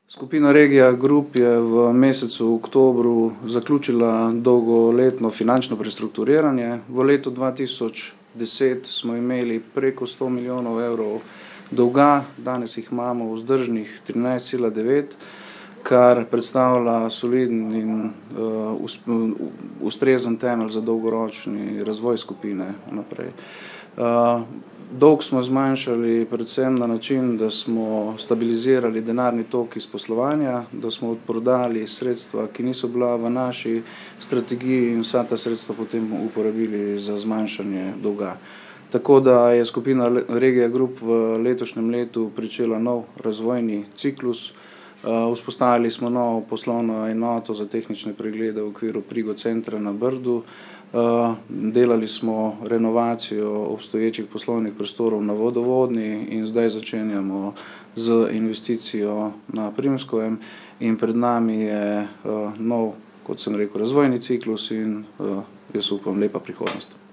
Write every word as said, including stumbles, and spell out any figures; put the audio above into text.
Skupina Regija Group je v mesecu oktobru zaključila dolgoletno finančno prestrukturiranje. V letu dva tisoč deset smo imeli preko sto milijonov evrov dolga, danes jih imamo vzdržnih trinajst cela devet, kar predstavlja soliden in uh, ustrezen temelj za dolgoročni razvoj skupine naprej. Uh, Dolg smo zmanjšali predvsem na način, da smo stabilizirali denarni tok iz poslovanja, da smo odprodali sredstva, ki niso bila v naši strategiji, in vsa ta sredstva potem uporabili za zmanjšanje dolga. Tako da je skupina Regija Group v letošnjem letu pričela nov razvojni ciklus. Vzpostavili smo novo poslovno enoto za tehnične preglede v okviru Prigo centra na Brdu. Delali smo renovacijo obstoječih poslovnih prostorov na Vodovodni in zdaj začenjamo z investicijo na Primskovem, in pred nami je nov, kot sem rekel, razvojni ciklus in jaz upam, lepa prihodnost.